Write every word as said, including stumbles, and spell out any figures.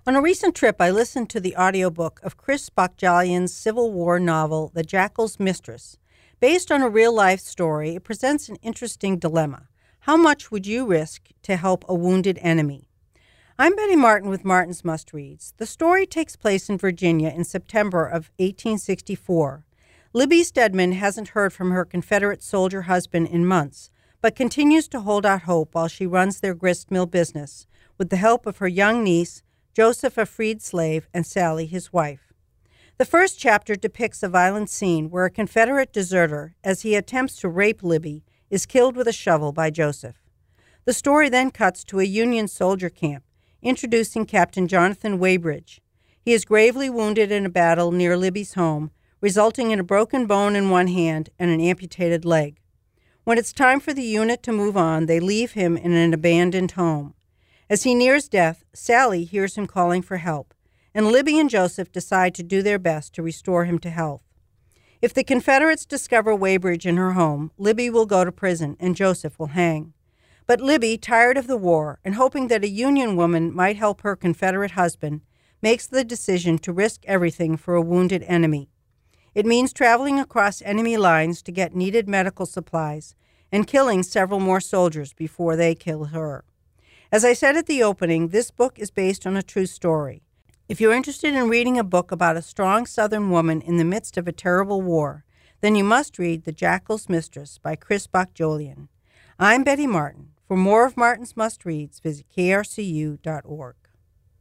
On a recent trip, I listened to the audiobook of Chris Bokjalian's Civil War novel, The Jackal's Mistress. Based on a real-life story, it presents an interesting dilemma. How much would you risk to help a wounded enemy? I'm Betty Martin with Martin's Must Reads. The story takes place in Virginia in September of eighteen sixty-four. Libby Stedman hasn't heard from her Confederate soldier husband in months, but continues to hold out hope while she runs their grist mill business with the help of her young niece, Joseph, a freed slave, and Sally, his wife. The first chapter depicts a violent scene where a Confederate deserter, as he attempts to rape Libby, is killed with a shovel by Joseph. The story then cuts to a Union soldier camp, introducing Captain Jonathan Weybridge. He is gravely wounded in a battle near Libby's home, resulting in a broken bone in one hand and an amputated leg. When it's time for the unit to move on, they leave him in an abandoned home. As he nears death, Sally hears him calling for help, and Libby and Joseph decide to do their best to restore him to health. If the Confederates discover Weybridge in her home, Libby will go to prison and Joseph will hang. But Libby, tired of the war and hoping that a Union woman might help her Confederate husband, makes the decision to risk everything for a wounded enemy. It means traveling across enemy lines to get needed medical supplies and killing several more soldiers before they kill her. As I said at the opening, this book is based on a true story. If you're interested in reading a book about a strong Southern woman in the midst of a terrible war, then you must read The Jackal's Mistress by Chris Bokjalian. I'm Betty Martin. For more of Martin's Must Reads, visit K R C U dot org.